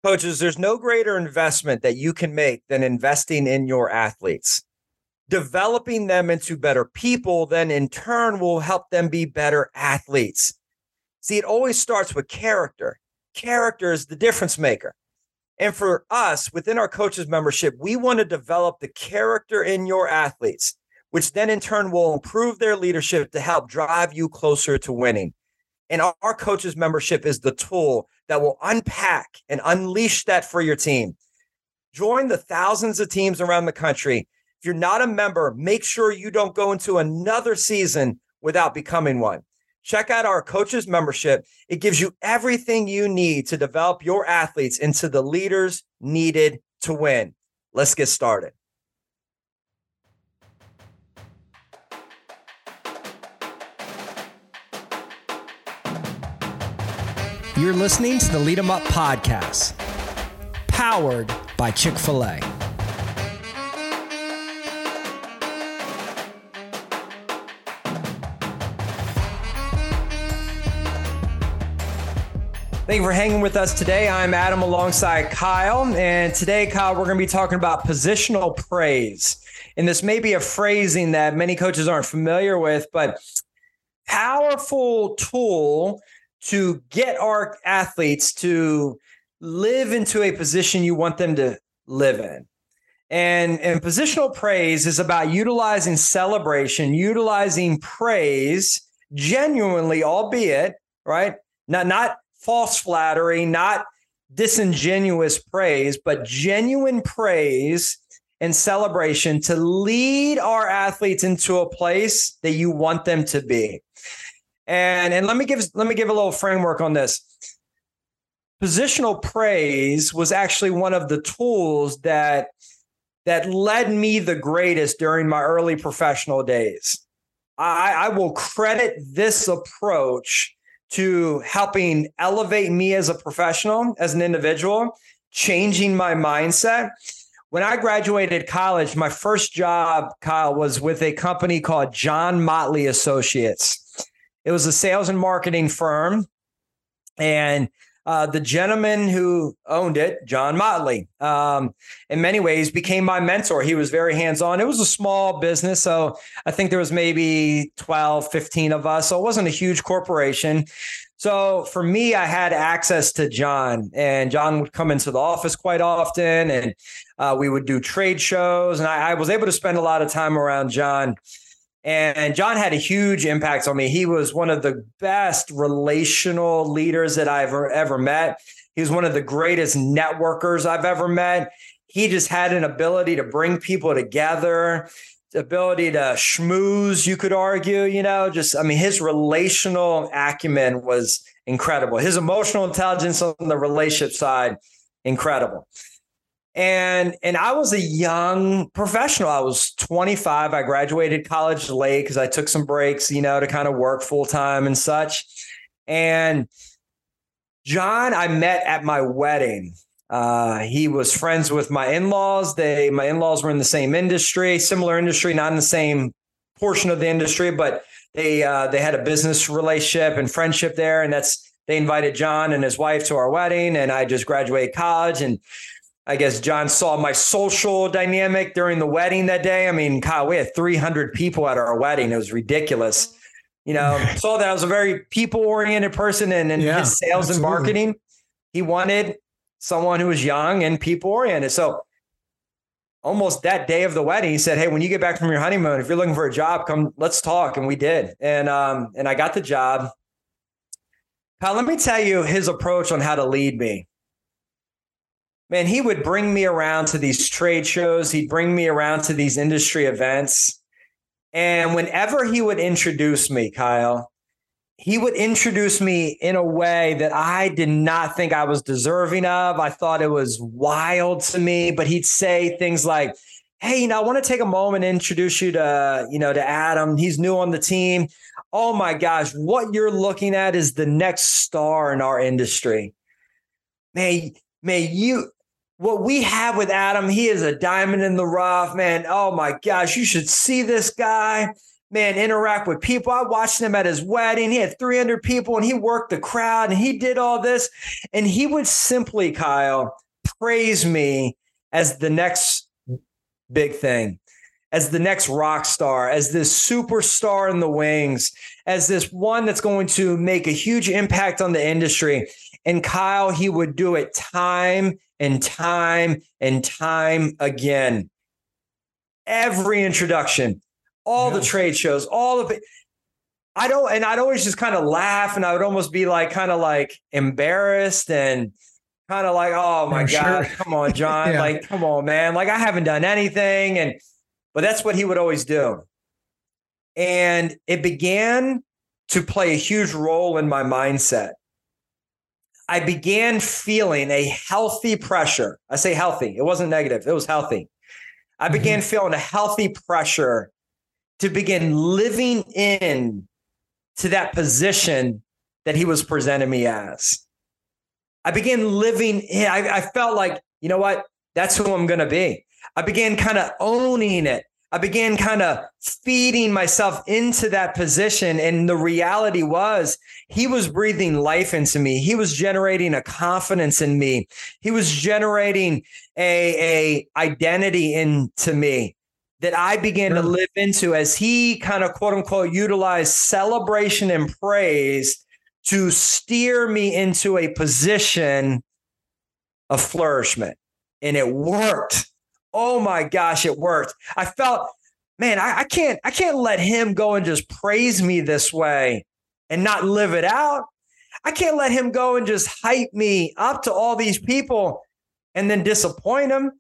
Coaches, there's no greater investment that you can make than investing in your athletes. Developing them into better people, then in turn will help them be better athletes. See, it always starts with character. Character is the difference maker. And for us, within our coaches membership, we want to develop the character in your athletes, which then in turn will improve their leadership to help drive you closer to winning. And our coaches membership is the tool that will unpack and unleash that for your team. Join the thousands of teams around the country. If you're not a member, make sure you don't go into another season without becoming one. Check out our coaches membership. It gives you everything you need to develop your athletes into the leaders needed to win. Let's get started. You're listening to the Lead 'em Up podcast, powered by Chick-fil-A. Thank you for hanging with us today. I'm Adam alongside Kyle. And today, Kyle, we're going to be talking about positional praise. And this may be a phrasing that many coaches aren't familiar with, but powerful tool to get our athletes to live into a position you want them to live in. And positional praise is about utilizing celebration, utilizing praise genuinely, albeit, right? Not false flattery, not disingenuous praise, but genuine praise and celebration to lead our athletes into a place that you want them to be. And let me give a little framework on this. Positional praise was actually one of the tools that led me the greatest during my early professional days. I will credit this approach to helping elevate me as a professional, as an individual, changing my mindset. When I graduated college, my first job, Kyle, was with a company called John Motley Associates. It was a sales and marketing firm. And the gentleman who owned it, John Motley, in many ways became my mentor. He was very hands-on. It was a small business. So I think there was maybe 12, 15 of us. So it wasn't a huge corporation. So for me, I had access to John, and John would come into the office quite often, and we would do trade shows. And I was able to spend a lot of time around John. And John had a huge impact on me. He was one of the best relational leaders that I've ever met. He was one of the greatest networkers I've ever met. He just had an ability to bring people together, the ability to schmooze, you could argue, his relational acumen was incredible. His emotional intelligence on the relationship side, incredible. And I was a young professional. I was 25. I graduated college late because I took some breaks, to kind of work full time and such. And John, I met at my wedding. He was friends with my in-laws. My in-laws were in the same industry, similar industry, not in the same portion of the industry, but they had a business relationship and friendship there. And they invited John and his wife to our wedding. And I just graduated college, and I guess John saw my social dynamic during the wedding that day. I mean, Kyle, we had 300 people at our wedding. It was ridiculous. Saw that I was a very people-oriented person, and his sales and marketing, he wanted someone who was young and people-oriented. So almost that day of the wedding, he said, "Hey, when you get back from your honeymoon, if you're looking for a job, come, let's talk." And we did. And I got the job. Kyle, let me tell you his approach on how to lead me. Man, he would bring me around to these trade shows. He'd bring me around to these industry events. And whenever he would introduce me, Kyle, he would introduce me in a way that I did not think I was deserving of. I thought it was wild to me, but he'd say things like, "Hey, I want to take a moment and introduce you to Adam. He's new on the team. Oh my gosh, what you're looking at is the next star in our industry. What we have with Adam, he is a diamond in the rough, man. Oh my gosh, you should see this guy. man, interact with people. I watched him at his wedding. He had 300 people and he worked the crowd and he did all this. And he would simply, Kyle, praise me as the next big thing, as the next rock star, as this superstar in the wings, as this one that's going to make a huge impact on the industry. And Kyle, he would do it time and time and time again. Every introduction, all the trade shows, all of it. I'd always just kind of laugh, and I would almost be like, kind of like embarrassed and kind of like, oh my God, come on, John. Like, come on, man. Like, I haven't done anything. But that's what he would always do. And it began to play a huge role in my mindset. I began feeling a healthy pressure. I say healthy. It wasn't negative. It was healthy. I began feeling a healthy pressure to begin living in to that position that he was presenting me as. I began living in. I felt like, you know what? That's who I'm going to be. I began kind of owning it. I began kind of feeding myself into that position. And the reality was he was breathing life into me. He was generating a confidence in me. He was generating a identity into me that I began to live into as he kind of, quote unquote, utilized celebration and praise to steer me into a position of flourishment. And it worked. Oh my gosh, it worked. I felt, man, I can't let him go and just praise me this way and not live it out. I can't let him go and just hype me up to all these people and then disappoint him.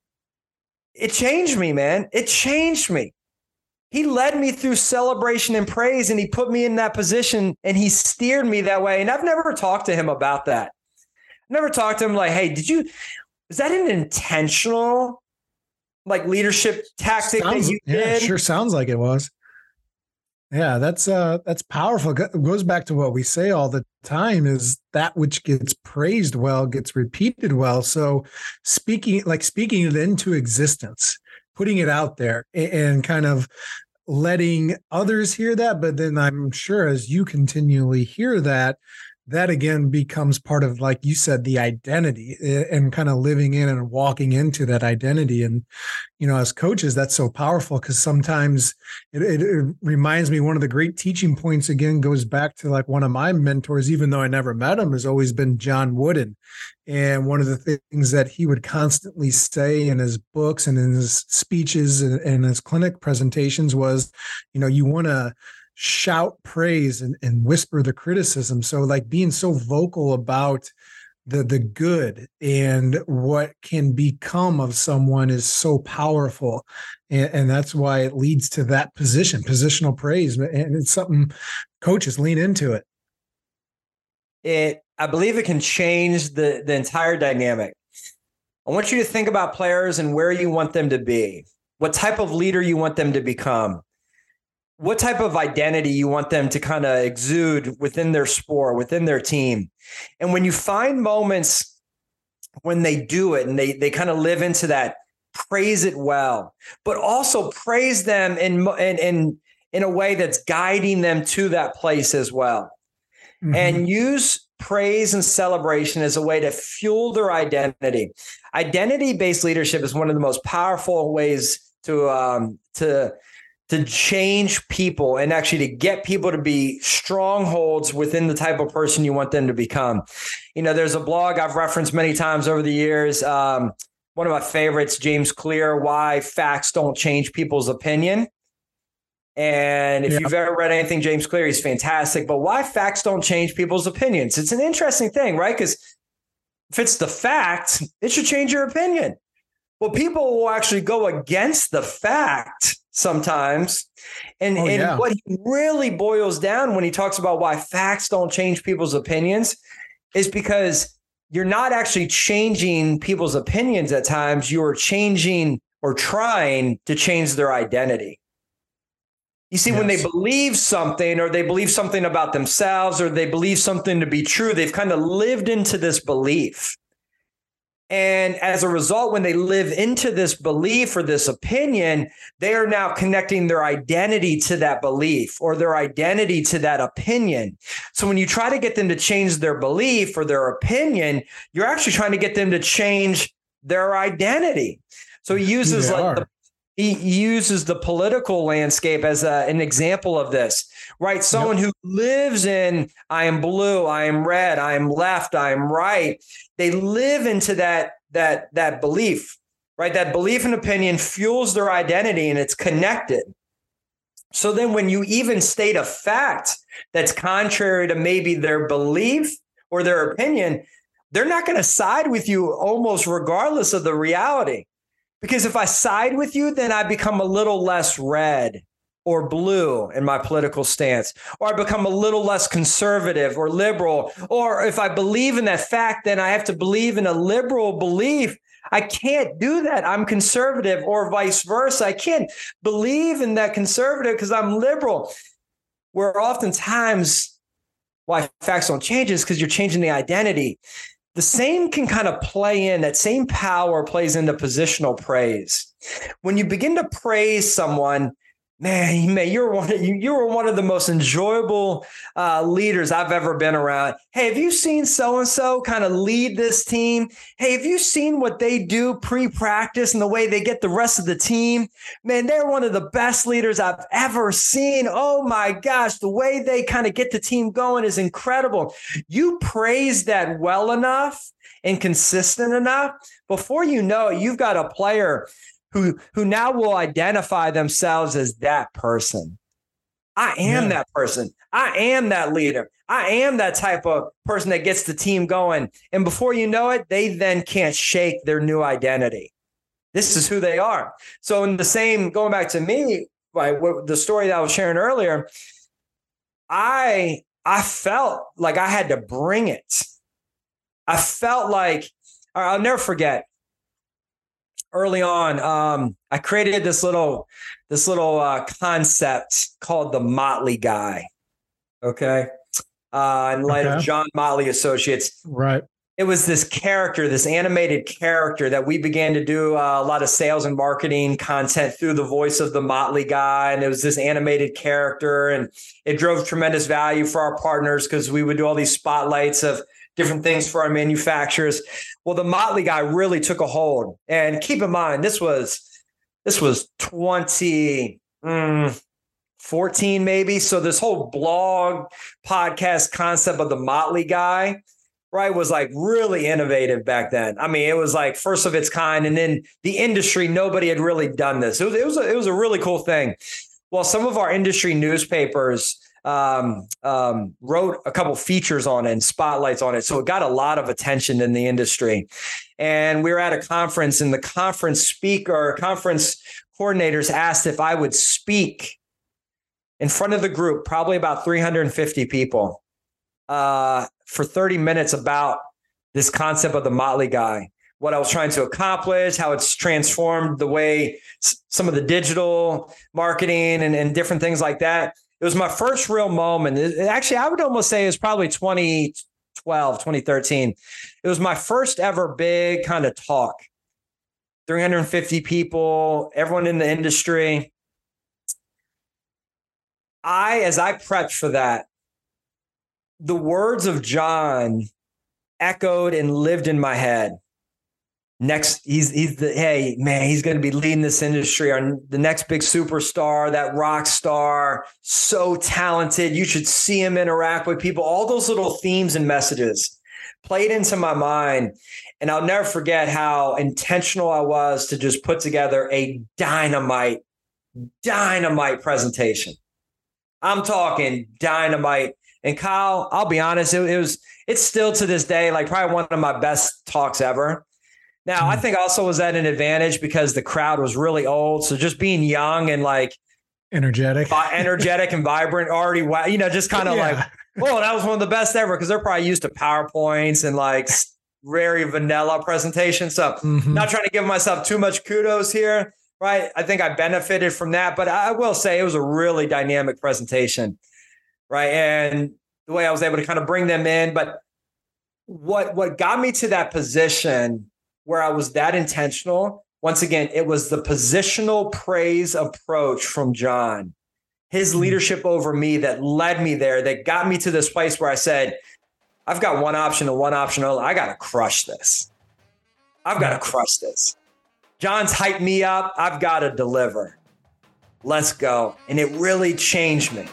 It changed me, man. It changed me. He led me through celebration and praise, and he put me in that position, and he steered me that way. And I've never talked to him about that. Never talked to him like, hey, was that an intentional like leadership tactic that you did? Yeah, sure sounds like it was. Yeah, that's powerful. It goes back to what we say all the time, is that which gets praised well gets repeated well. So speaking it into existence, putting it out there and kind of letting others hear that. But then I'm sure as you continually hear that again becomes part of, like you said, the identity, and kind of living in and walking into that identity. And, as coaches, that's so powerful, because sometimes it reminds me, one of the great teaching points, again, goes back to like one of my mentors, even though I never met him, has always been John Wooden. And one of the things that he would constantly say in his books and in his speeches and his clinic presentations was, you want to shout praise and whisper the criticism. So like being so vocal about the good and what can become of someone is so powerful. And that's why it leads to that positional praise. And it's something coaches lean into it. I believe it can change the entire dynamic. I want you to think about players and where you want them to be, what type of leader you want them to become, what type of identity you want them to kind of exude within their sport, within their team. And when you find moments when they do it and they kind of live into that, praise it well, but also praise them in a way that's guiding them to that place as well. Mm-hmm. And use praise and celebration as a way to fuel their identity. Identity-based leadership is one of the most powerful ways to change people and actually to get people to be strongholds within the type of person you want them to become. There's a blog I've referenced many times over the years. One of my favorites, James Clear, Why Facts Don't Change People's Opinion. And if you've ever read anything James Clear, he's fantastic. But why facts don't change people's opinions? It's an interesting thing, right? Because if it's the fact, it should change your opinion. Well, people will actually go against the fact sometimes. And what he really boils down when he talks about why facts don't change people's opinions is because you're not actually changing people's opinions at times. You're changing or trying to change their identity. You see, when they believe something, or they believe something about themselves, or they believe something to be true, they've kind of lived into this belief. And as a result, when they live into this belief or this opinion, they are now connecting their identity to that belief or their identity to that opinion. So when you try to get them to change their belief or their opinion, you're actually trying to get them to change their identity. So he uses he uses the political landscape as an example of this, right? Someone who lives in, I am blue, I am red, I am left, I am right. They live into that belief, right? That belief and opinion fuels their identity and it's connected. So then when you even state a fact that's contrary to maybe their belief or their opinion, they're not going to side with you almost regardless of the reality. Because if I side with you, then I become a little less red or blue in my political stance, or I become a little less conservative or liberal. Or if I believe in that fact, then I have to believe in a liberal belief. I can't do that. I'm conservative, or vice versa. I can't believe in that conservative because I'm liberal. Where oftentimes why facts don't change is because you're changing the identity. The same can kind of play in, that same power plays into positional praise. When you begin to praise someone, man, you were one of the most enjoyable leaders I've ever been around. Hey, have you seen so-and-so kind of lead this team? Hey, have you seen what they do pre-practice and the way they get the rest of the team? Man, they're one of the best leaders I've ever seen. Oh my gosh, the way they kind of get the team going is incredible. You praise that well enough and consistent enough, before you know it, you've got a player who now will identify themselves as that person. I am that person. I am that leader. I am that type of person that gets the team going. And before you know it, they then can't shake their new identity. This is who they are. So in the same, going back to me, right, the story that I was sharing earlier, I felt like I had to bring it. I felt like, I'll never forget, early on, I created this little concept called the Motley Guy. Okay. In light of John Motley Associates. Right. It was this character, this animated character that we began to do a lot of sales and marketing content through the voice of the Motley Guy. And it was this animated character, and it drove tremendous value for our partners because we would do all these spotlights of different things for our manufacturers. Well, the Motley Guy really took a hold. And keep in mind, this was 2014 maybe. So this whole blog podcast concept of the Motley Guy, right, was like really innovative back then. I mean, it was like first of its kind. And in the industry, nobody had really done this. It was a really cool thing. Well, some of our industry newspapers wrote a couple features on it and spotlights on it. So it got a lot of attention in the industry. And we were at a conference, and the conference coordinators asked if I would speak in front of the group, probably about 350 people, for 30 minutes about this concept of the Motley Guy, what I was trying to accomplish, how it's transformed the way some of the digital marketing and different things like that. It was my first real moment. Actually, I would almost say it was probably 2012, 2013. It was my first ever big kind of talk. 350 people, everyone in the industry. As I prepped for that, the words of John echoed and lived in my head. Next, he's going to be leading this industry, or the next big superstar, that rock star, so talented. You should see him interact with people. All those little themes and messages played into my mind. And I'll never forget how intentional I was to just put together a dynamite presentation. I'm talking dynamite. And Kyle, I'll be honest, it's still to this day, like probably one of my best talks ever. Now, I think also was at an advantage because the crowd was really old. So just being young and like energetic and vibrant, already, just kind of like, oh, that was one of the best ever, because they're probably used to PowerPoints and like very vanilla presentations. So not trying to give myself too much kudos here, right? I think I benefited from that, but I will say it was a really dynamic presentation, right? And the way I was able to kind of bring them in. But what got me to that position where I was that intentional. Once again, it was the positional praise approach from John, his leadership over me that led me there, that got me to this place where I said, I've got one option and one option only. I got to crush this. I've got to crush this. John's hyped me up. I've got to deliver. Let's go. And it really changed me.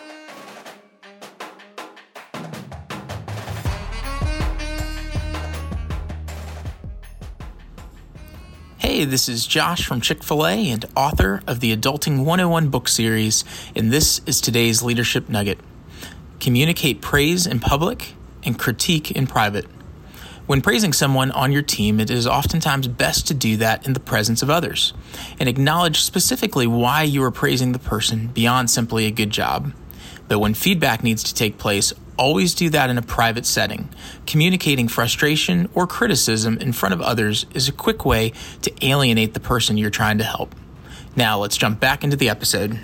Hey, this is Josh from Chick-fil-A and author of the Adulting 101 book series, and this is today's leadership nugget. Communicate praise in public and critique in private. When praising someone on your team, it is oftentimes best to do that in the presence of others and acknowledge specifically why you are praising the person beyond simply a good job. But when feedback needs to take place, always do that in a private setting. Communicating frustration or criticism in front of others is a quick way to alienate the person you're trying to help. Now let's jump back into the episode.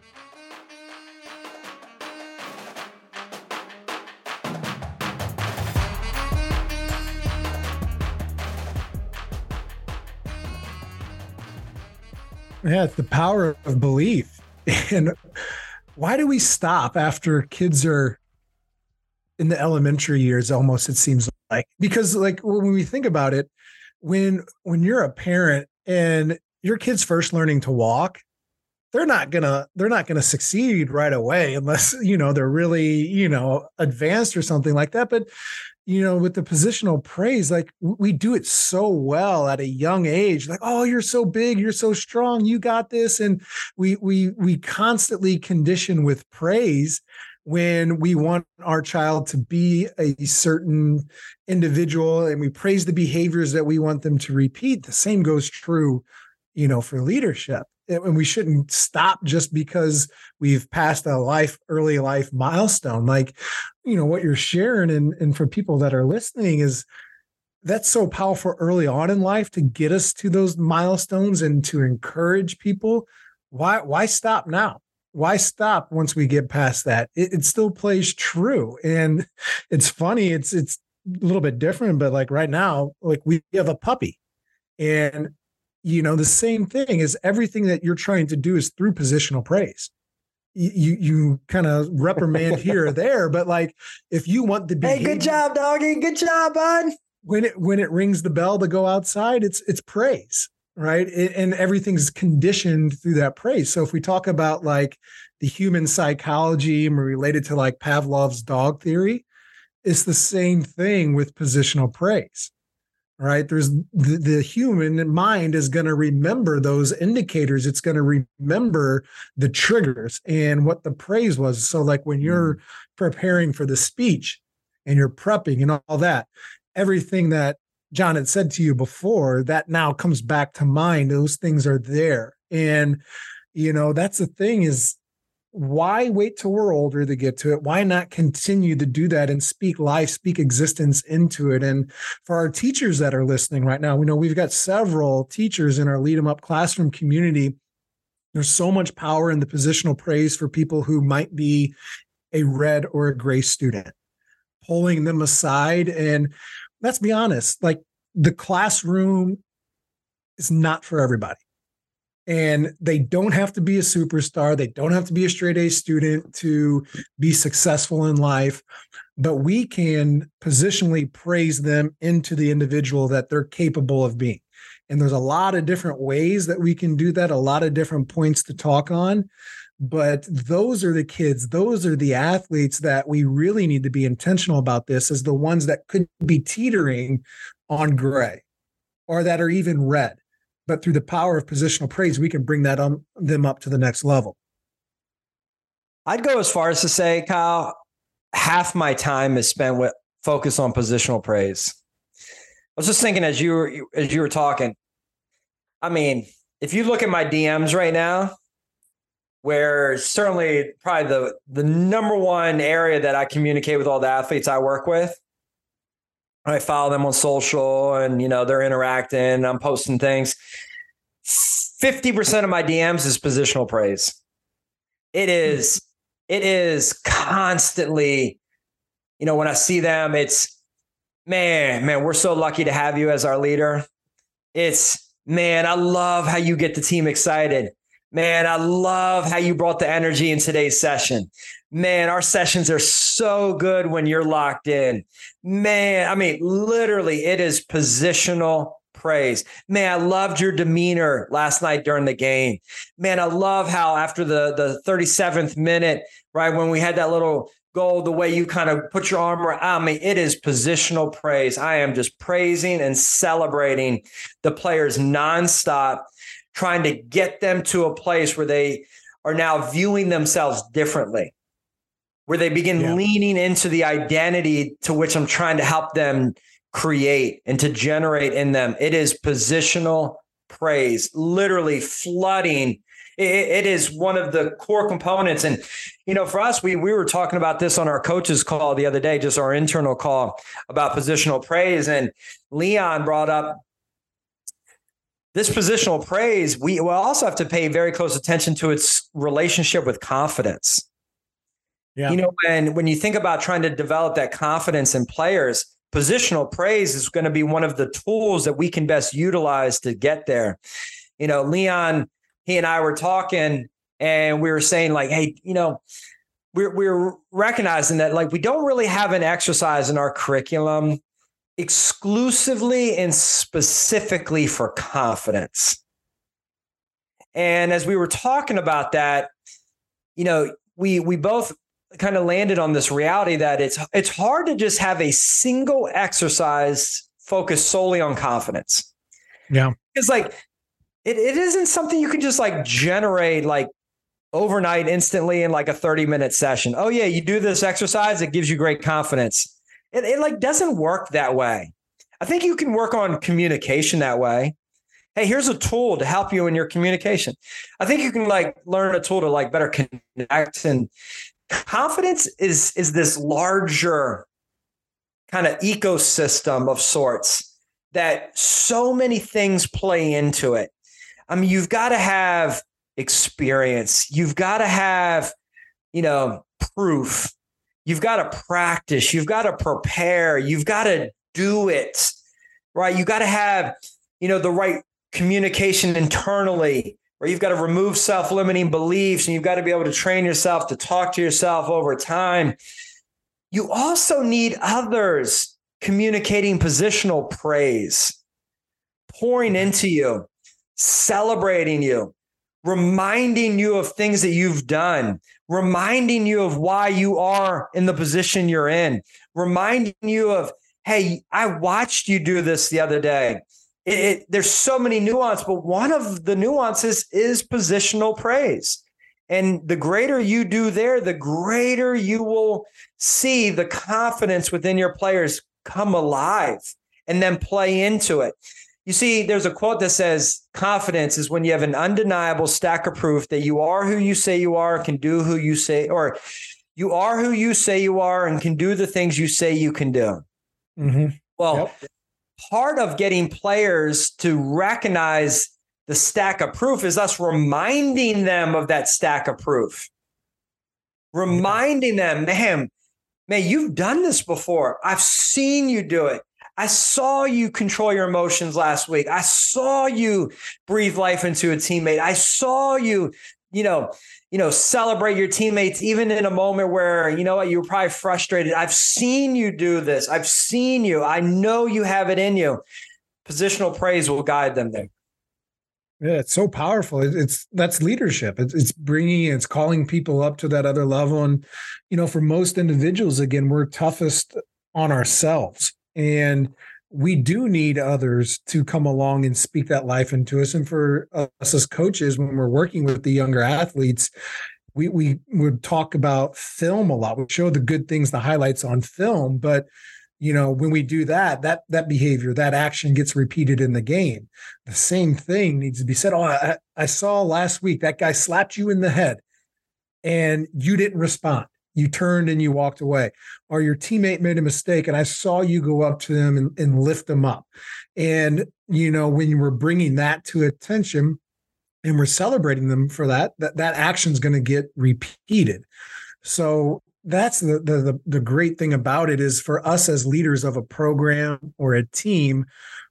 Yeah, it's the power of belief. And why do we stop after kids are in the elementary years, almost, it seems like? Because like when we think about it, when you're a parent and your kid's first learning to walk, they're not gonna succeed right away unless, they're really, advanced or something like that. But with the positional praise, like we do it so well at a young age, like, oh, you're so big, you're so strong, you got this. And we constantly condition with praise when we want our child to be a certain individual, and we praise the behaviors that we want them to repeat. The same goes true, for leadership. And we shouldn't stop just because we've passed a early life milestone. Like, what you're sharing and for people that are listening is that's so powerful early on in life to get us to those milestones and to encourage people. Why stop now? Why stop once we get past that? It still plays true. And it's funny. It's a little bit different, but like right now, like we have a puppy, and the same thing is everything that you're trying to do is through positional praise. You kind of reprimand here or there, but like if you want the behavior, hey, good job, doggy, good job, bud. When it rings the bell to go outside, it's praise, right? And everything's conditioned through that praise. So if we talk about like the human psychology and we're related to like Pavlov's dog theory, it's the same thing with positional praise. Right. There's the human mind is going to remember those indicators. It's going to remember the triggers and what the praise was. So like when you're preparing for the speech and you're prepping and all that, everything that John had said to you before, that now comes back to mind. Those things are there. And, that's the thing is, why wait till we're older to get to it? Why not continue to do that and speak life, speak existence into it? And for our teachers that are listening right now, we know we've got several teachers in our Lead 'em Up classroom community. There's so much power in the positional praise for people who might be a red or a gray student, pulling them aside. And let's be honest, like the classroom is not for everybody. And they don't have to be a superstar. They don't have to be a straight A student to be successful in life, but we can positionally praise them into the individual that they're capable of being. And there's a lot of different ways that we can do that, a lot of different points to talk on. But those are the kids, those are the athletes that we really need to be intentional about this, as the ones that could be teetering on gray or that are even red. But through the power of positional praise, we can bring them up to the next level. I'd go as far as to say, Kyle, half my time is spent with focus on positional praise. I was just thinking as you were talking, I mean, if you look at my DMs right now, where certainly probably the number one area that I communicate with all the athletes I work with, I follow them on social and, they're interacting, I'm posting things. 50% of my DMs is positional praise. It is constantly, when I see them, it's, man, we're so lucky to have you as our leader. It's, man, I love how you get the team excited. Man, I love how you brought the energy in today's session. Man, our sessions are so good when you're locked in. Man, I mean, literally, it is positional praise. Man, I loved your demeanor last night during the game. Man, I love how after the 37th minute, right, when we had that little goal, the way you kind of put your arm around. I mean, it is positional praise. I am just praising and celebrating the players nonstop, trying to get them to a place where they are now viewing themselves differently, where they begin leaning into the identity to which I'm trying to help them create and to generate in them. It is positional praise, literally flooding. It is one of the core components. And, for us, we were talking about this on our coaches call the other day, just our internal call about positional praise. And Leon brought up this positional praise. We will also have to pay very close attention to its relationship with confidence. Yeah. When you think about trying to develop that confidence in players, positional praise is going to be one of the tools that we can best utilize to get there. Leon, he and I were talking and we were saying like, hey, we're recognizing that like we don't really have an exercise in our curriculum exclusively and specifically for confidence. And as we were talking about that, we both kind of landed on this reality that it's hard to just have a single exercise focused solely on confidence. Yeah. It's like, it isn't something you can just like generate like overnight instantly in like a 30-minute session. Oh yeah, you do this exercise, it gives you great confidence. It like doesn't work that way. I think you can work on communication that way. Hey, here's a tool to help you in your communication. I think you can like learn a tool to like better connect. And confidence is this larger kind of ecosystem of sorts that so many things play into it. I mean, you've got to have experience. You've got to have, proof. You've got to practice. You've got to prepare. You've got to do it, right? You got to have, the right communication internally, or you've got to remove self-limiting beliefs, and you've got to be able to train yourself to talk to yourself over time. You also need others communicating positional praise, pouring into you, celebrating you, reminding you of things that you've done, reminding you of why you are in the position you're in, reminding you of, hey, I watched you do this the other day. There's so many nuances, but one of the nuances is positional praise. And the greater you do there, the greater you will see the confidence within your players come alive and then play into it. You see, there's a quote that says confidence is when you have an undeniable stack of proof that you are who you say you are, can do who you say, or you are who you say you are and can do the things you say you can do. Mm-hmm. Well, part of getting players to recognize the stack of proof is us reminding them of that stack of proof. Reminding them, man, you've done this before. I've seen you do it. I saw you control your emotions last week. I saw you breathe life into a teammate. I saw you, celebrate your teammates, even in a moment where, you were probably frustrated. I've seen you do this. I've seen you. I know you have it in you. Positional praise will guide them there. Yeah, it's so powerful. That's leadership. It's calling people up to that other level. And, for most individuals, again, we're toughest on ourselves. And we do need others to come along and speak that life into us. And for us as coaches, when we're working with the younger athletes, we would talk about film a lot. We show the good things, the highlights on film. But, when we do that behavior, that action gets repeated in the game. The same thing needs to be said. Oh, I saw last week that guy slapped you in the head and you didn't respond. You turned and you walked away, or your teammate made a mistake and I saw you go up to them and lift them up. And, when we're bringing that to attention and we're celebrating them for that action is going to get repeated. So that's the great thing about it is for us as leaders of a program or a team,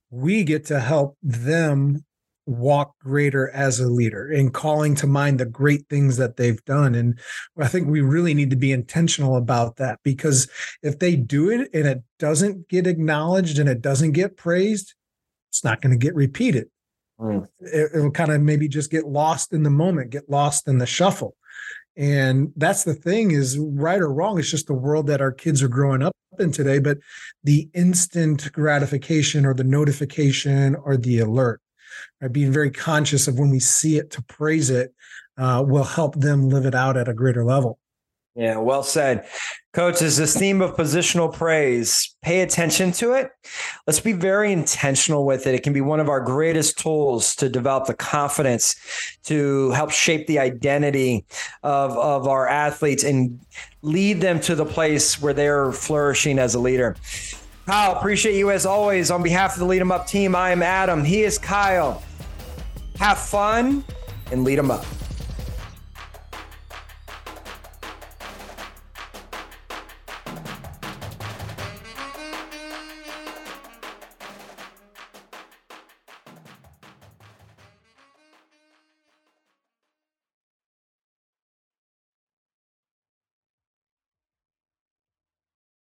we get to help them walk greater as a leader and calling to mind the great things that they've done. And I think we really need to be intentional about that, because if they do it and it doesn't get acknowledged and it doesn't get praised, it's not going to get repeated. It will kind of maybe just get lost in the moment, get lost in the shuffle. And that's the thing, is right or wrong, it's just the world that our kids are growing up in today. But the instant gratification or the notification or the alert, right, being very conscious of when we see it to praise it, will help them live it out at a greater level. Yeah, well said. Coaches, this theme of positional praise, pay attention to it. Let's be very intentional with it. It can be one of our greatest tools to develop the confidence to help shape the identity of our athletes and lead them to the place where they're flourishing as a leader. Kyle, appreciate you as always. On behalf of the Lead 'em Up team, I am Adam. He is Kyle. Have fun and lead 'em up.